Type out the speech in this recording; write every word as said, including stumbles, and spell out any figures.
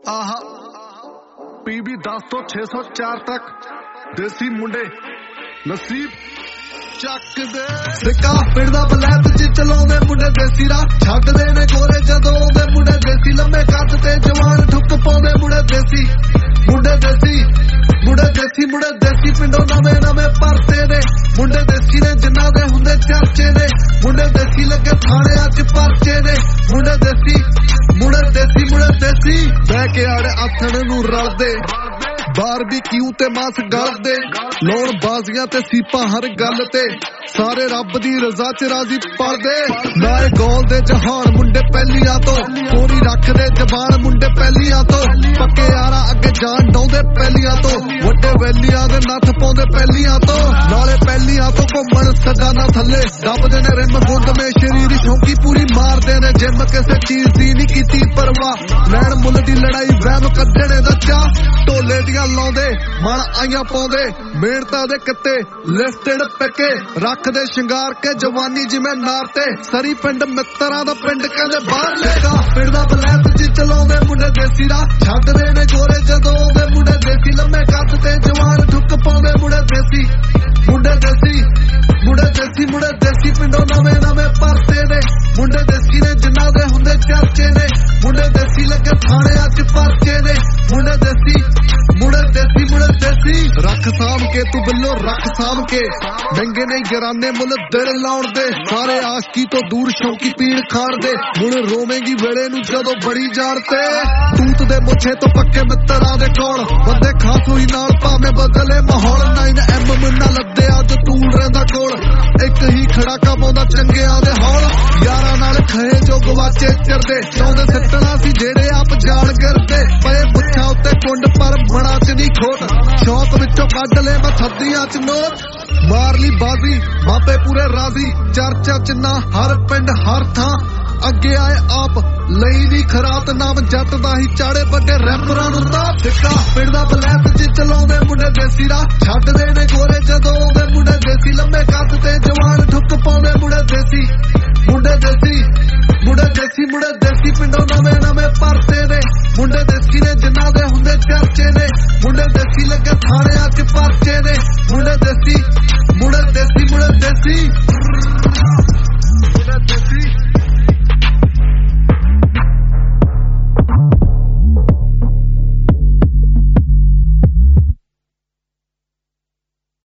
ਆਹਾ ਪੀਬੀ ਦਸ ਤੋਂ ਛੇ ਸੌ ਚਾਰ ਤੱਕ ਦੇਸੀ ਮੁੰਡੇ ਨਸੀਬ ਚੱਕਦੇ ਸਿੱਕਾ ਪਿੰਡਾ ਬਲੈਤ ਚ ਚਲਾਉਂਦੇ ਮੁੰਡੇ ਦੇਸੀ ਰਾਹ ਛੱਡਦੇ ਨੇ ਗੋਰੇ ਜਦੋਂ ਆਉਂਦੇ ਮੁੰਡੇ ਦੇਸੀ ਲੰਮੇ ਕੱਦ ਤੇ ਜਵਾਨ ਠੁੱਕ ਪਾਉਂਦੇ ਮੁੰਡੇ ਦੇਸੀ ਮੁੰਡੇ ਦੇਸੀ ਮੁੰਡੇ ਦੇਸੀ ਮੁੰਡੇ ਦੇਸੀ ਪਿੰਡੋਂ ਨਵੇਂ ਨਵੇਂ ਪਰਤੇ ਨੇ ਮੁੰਡੇ ਦੇਸੀ ਨੇ ਜਿਨ੍ਹਾਂ ਦੇ ਹੁੰਦੇ ਚਰਚੇ ਨੇ ਮੁੰਡੇ ਦੇਸੀ ਲੱਗੇ ਥਾਣਿਆਂ ਚ ਪਰਚੇ ਨੇ ਮੁੰਡੇ ਦੇਸੀ ਮੁੰਡੇ ਦੇਸੀ ਮੁੰਡੇ ਦੇਸੀ ਬਹਿ ਕੇ ਆੜੇ ਆਥਣ ਨੂੰ ਰਲਦੇ ਬਾਰਬੀਕਿਊ ਤੇ ਮਾਸ ਗਲਦੇ ਲੋੜ ਬਾਜ਼ੀਆਂ ਤੇ ਸੀਪਾਂ ਹਰ ਗੱਲ ਤੇ ਸਾਰੇ ਰੱਬ ਦੀ ਰਜ਼ਾ ਚ ਰਾਜ਼ੀ ਪੜਦੇ ਨਾਏ ਗੋਲ ਦੇ ਜਹਾਨ ਮੁੰਡੇ ਪਹਿਲੀਆਂ ਤੋਂ ਕੋਰੀ ਰੱਖਦੇ ਜ਼ਬਾਨ ਮੁੰਡੇ ਪਹਿਲੀਆਂ ਤੋਂ ਪੱਕੇ ਯਾਰਾਂ ਅੱਗੇ ਜਾਣ ਡਾਉਂਦੇ ਪਹਿਲੀਆਂ ਤੋਂ ਵੱਡੇ ਵੈਲੀਆਂ ਦੇ ਨੱਥ ਪਾਉਂਦੇ ਪਹਿਲੀਆਂ ਤੋਂ ਨਾਲੇ ਪਹਿਲੀਆਂ ਤੋਂ ਘੁੰਮਣ ਸਗਾਨਾ ਥੱਲੇ ਦੱਬਦੇ ਨੇ ਰਿਮ ਗੁੰਦਵੇਂ ਸ਼ਰੀਰ ਸ਼ੌਂਕੀ ਪੂਰੀ ਮਾਰਦੇ ਨੇ ਜਿੰਮ ਕਿਸੇ ਚੀਜ਼ ਦੀ ਨਹੀਂ ਕੀਤੀ ਪਰਵਾਹ ਲੈਣ ਮੁੱਲ ਦੀ ਲੜਾਈ ਵਹਿਮ ਕੱਢਣੇ ਦਾ ਚਾਹ ਢੋਲੇ ਦੀਆਂ ਲਾਉਂਦੇ ਮਨ ਆਈਆਂ ਪਾਉਂਦੇ ਮਿਹਨਤਾਂ ਦੇ ਕਿੱਤੇ ਲਿਫਟਡ ਪੱਕੇ ਰੱਖਦੇ ਸ਼ਿੰਗਾਰ ਕੇ ਜਵਾਨੀ ਜਿਵੇਂ ਨਾਰ ਤੇ ਸਰੀ ਪਿੰਡ ਮਿੱਤਰਾਂ ਦਾ ਪਿੰਡ ਕਹਿੰਦੇ ਬਾਹਰ ਲੈਗਾ ਪਿੰਡ ਦਾ ਬਲੈਤ ਚ ਚਲਾਉਂਦੇ ਮੁੰਡੇ ਦੇਸੀ ਰਾਹ ਛੱਡਦੇ ਨੇ ਗੋਰੇ ਜਦੋਂ ਆਉਂਦੇ ਮੁੰਡੇ ਦੇਸੀ ਲੰਮੇ ਕੱਦ ਤੇ ਜਵਾਨ ਠੁੱਕ ਪਾਉਂਦੇ ਮੁੰਡੇ ਦੇਸੀ ਮੁੰਡੇ ਦੇਸੀ ਮੁੰਡੇ ਦੇਸੀ ਮੁੰਡੇ ਦੇਸੀ ਪਿੰਡੋਂ ਨਵੇਂ ਨਵੇਂ ਪਰਤੇ ਨੇ ਮੁੰਡੇ ਦੇਸੀ ਨੇ ਜਿਨ੍ਹਾਂ ਦੇ ਹੁੰਦੇ ਚਰਚੇ ਨੇ ਮੁੰਡੇ ਦੇਸੀ ਲੱਗੇ ਥਾਣਿਆਂ ਚ ਪਰਚੇ ਨੇ ਮੁੰਡੇ ਦੇਸੀ ਮੁੰਡੇ ਦੇਸੀ ਮੁੰਡੇ ਦੇਸੀ ਰੱਖ ਸਾਂਭ ਕੇ ਤੂੰ ਬਿੱਲੋ ਰੱਖ ਸਾਂਭ ਕੇ ਮਹਿੰਗੇ ਨੇ ਗਿਰਾਨੇ ਮੁੱਲ ਦਿਲ ਲਾਉਣ ਦੇ ਸਾਰੇ ਆਸ਼ਕੀ ਤੋਂ ਦੂਰ ਸ਼ੌਂਕੀ ਪੀਣ ਖਾਣ ਦੇ ਹੁਣ ਰੋਵੇਂਗੀ ਵੇਲੇ ਨੂੰ ਜਦੋਂ ਬੜੀ ਜਾਣ ਤੇ ਤੂਤ ਦੇ ਮੁੱਛੇ ਤੋਂ ਪੱਕੇ ਮਿੱਤਰਾਂ ਦੇ ਕੋਲ ਬੰਦੇ ਖਾਸ ਹੋਈ ਨਾਲ ਭਾਵੇਂ ਬਦਲੇ ਮਾਹੌਲ ਨਾਈਨ ਐਮ ਮੁੰਨਾ ਲੱਦੇ ਅੱਜ ਤੂਲ ਰਹਿੰਦਾ ਕੋਲ ਇੱਕ ਹੀ ਖੜਾਕਾ ਪਾਉਂਦਾ ਚੰਗਿਆਂ ਦੇ ਹੌਲ ਯਾਰਾਂ ਨਾਲ ਖਏ ਜੋ ਗਵਾਚੇ ਚਰਦੇ ਚਾਹੁੰਦੇ ਸਿੱਟਣਾ ਸੀ ਜਿਹੜੇ ਆਪ ਜਾਣ ਗਿਰਦੇ ਪਏ ਮੁੱਛਾਂ ਉੱਤੇ ਕੁੰਡ ਪਰ ਬਣਾ ਚ ਨਹੀਂ ਖੋਟ ਸ਼ੌਕ ਵਿੱਚੋਂ ਕੱਢ ਲੈ ਮੈਂ ਥੱਦੀਆਂ ਚ ਨੋਟ ਮਾਰ ਲਈ ਬਾਜ਼ੀ ਮਾਪੇ ਪੂਰੇ ਰਾਜ਼ੀ ਚਰਚਾ ਚ ਨਾ ਹਰ ਪਿੰਡ ਹਰ ਥਾਂ ਅੱਗੇ ਆਏ ਆਪ ਲਈ ਵੀ ਖਰਾਤ ਨਾਮ ਜੱਟ ਦਾ ਹੀ ਚਾੜੇ ਵੱਡੇ ਰੈਪਰਾਂ ਨੂੰ ਤਾਂ ਸਿੱਕਾ ਪਿੰਡ ਦਾ ਬਲੈਤ ਚ ਚਲਾਉਂਦੇ ਮੁੰਡੇ ਦੇਸੀ ਰਾਹ ਛੱਡਦੇ ਨੇ ਗੋਰੇ ਜਦੋਂ ਆਉਂਦੇ ਮੁੰਡੇ ਦੇਸੀ ਲੰਮੇ ਕੱਦ ਤੇ ਜਵਾਨ ਠੁੱਕ ਪਾਉਂਦੇ ਮੁੰਡੇ ਦੇਸੀ ਮੁੰਡੇ ਦੇਸੀ ਮੁੰਡੇ ਦੇਸੀ ਮੁੰਡੇ ਦੇਸੀ ਪਿੰਡੋਂ ਨਵੇਂ ਨਵੇਂ ਪਰਤੇ ਨੇ ਮੁੰਡੇ ਦੇਸੀ ਨੇ ਜਿਨ੍ਹਾਂ ਦੇ ਹੁੰਦੇ ਚਰਚੇ ਨੇ ਮੁੰਡੇ ਦੇਸੀ ਲੱਗੇ ਥਾਣਿਆਂ ਚ ਪਰਚੇ ਨੇ ਮੁੰਡੇ ਦੇਸੀ ਮੁੰਡੇ ਦੇਸੀ ਮੁੰਡੇ ਦੇਸੀ ਮੁੰਡੇ ਦੇਸੀ